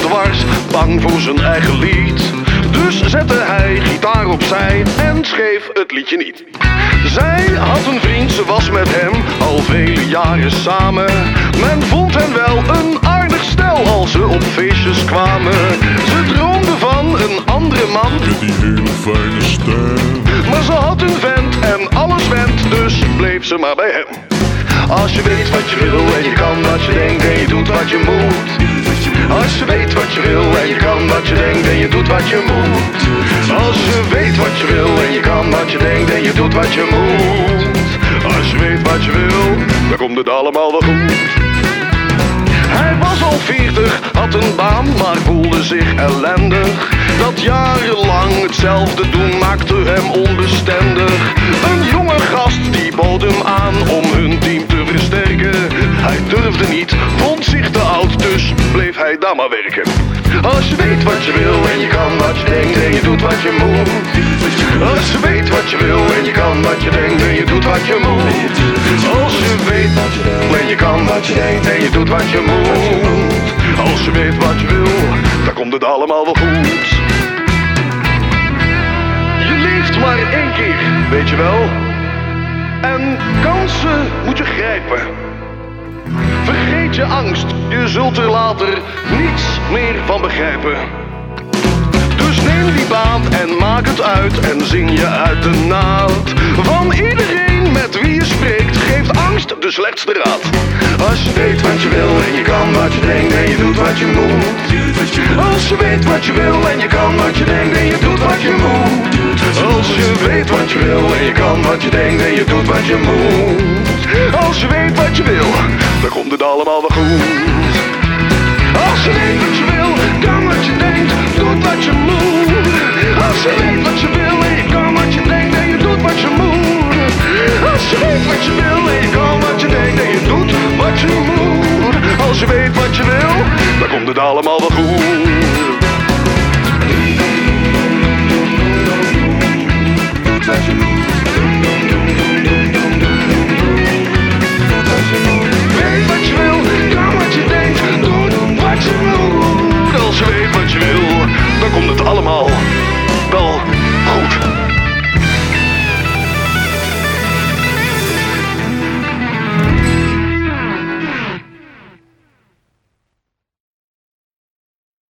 dwars, bang voor zijn eigen lied. Dus zette hij gitaar opzij en schreef het liedje niet. Zij had een vriend, ze was met hem al vele jaren samen. Men vond hen wel een aardig stel als ze op feestjes kwamen. Ze droomde van een andere man met die hele fijne stem. maar ze had een vent en alles went, dus bleef ze maar bij hem. Als je weet wat je wil en je kan wat je denkt en je doet wat je moet. Als je weet wat je wil en je kan wat je denkt en je doet wat je moet. Als je weet wat je wil en je kan wat je denkt en je doet wat je moet. Als je weet wat je wil, dan komt het allemaal wel goed. Hij was al 40, had een baan, maar voelde zich ellendig. Dat jarenlang hetzelfde doen maakte hem onbestendig. Een jonge gast die bood hem aan om hun team te versterken. Hij durfde niet, vond zich te oud, dus bleef hij daar maar werken. Als je weet wat je wil en je kan wat je denkt en je doet wat je moet. Als je weet wat je wil en je kan wat je denkt en je doet wat je moet. Als je weet wat je wil en je kan wat je denkt en je doet wat je moet. Als je weet wat je wil, dan komt het allemaal wel goed. Je leeft maar één keer, weet je wel. En kansen moet je grijpen. Vergeet je angst, je zult er later niets meer van begrijpen. Dus neem die baan en maak het uit en zing je uit de naad. Van iedereen met wie je spreekt geeft angst de slechtste raad. Als je weet wat je wil en je kan wat je denkt en je doet wat je moet. Als je weet wat je wil en je kan wat je denkt en je doet wat je moet. Als je weet wat je wil en je kan wat je denkt en je doet wat je moet. Als je weet wat je wil, dan komt het allemaal wel goed. Als je weet wat je wil, kan wat je denkt, doet wat je moet. Als je weet wat je wil en je kan wat je denkt en je doet wat je moet. Als je weet wat je wil en je kan